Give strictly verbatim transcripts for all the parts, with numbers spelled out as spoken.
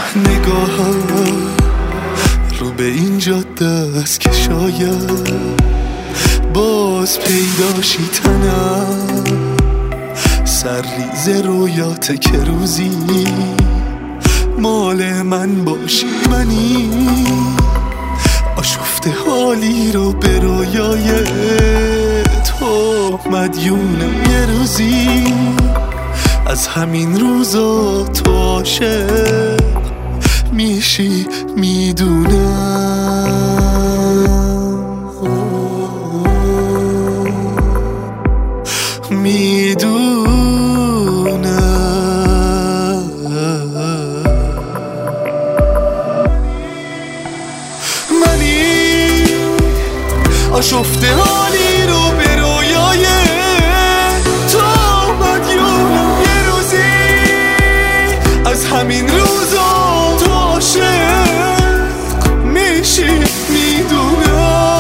نگاه رو به این جاده است که شاید باز پیداشی تنم، سرریز رویات که روزی مال من باشی. منی آشفته حالی رو به رویای تو مدیونم. یه روزی از همین روزا تو عاشق میشی میدونم. میدونم منی آشفته حالی رو به رویای تو مدیونم. یه روزی از همین روزا تو عاشق میشی میدونم.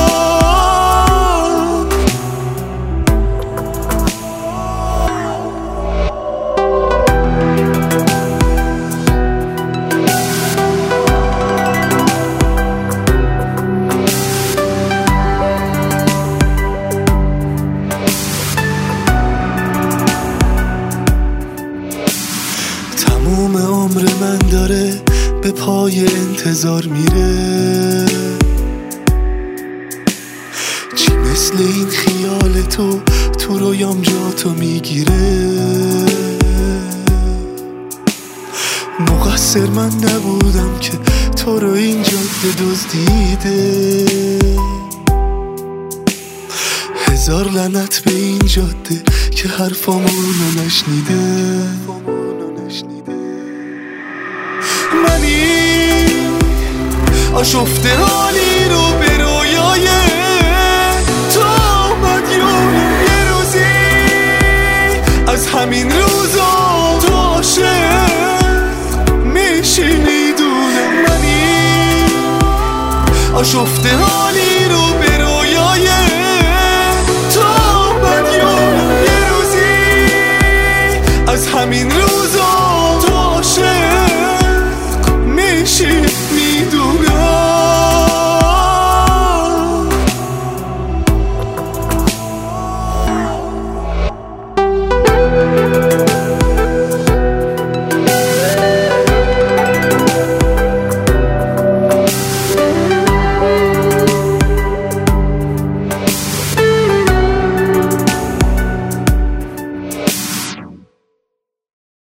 تموم عمر من داره به پای انتظار میره، چی مثل این خیال تو تو رویام جا تو میگیره. مقصر من نبودم که تو رو این جاده دزدیده، هزار لعنت به این جاده که حرفامونو نشنیده. منی آشفته حالی رو به رویای تو مدیونم. یه روزی از همین روزا تو عاشق میشی میدونم. منی آشفته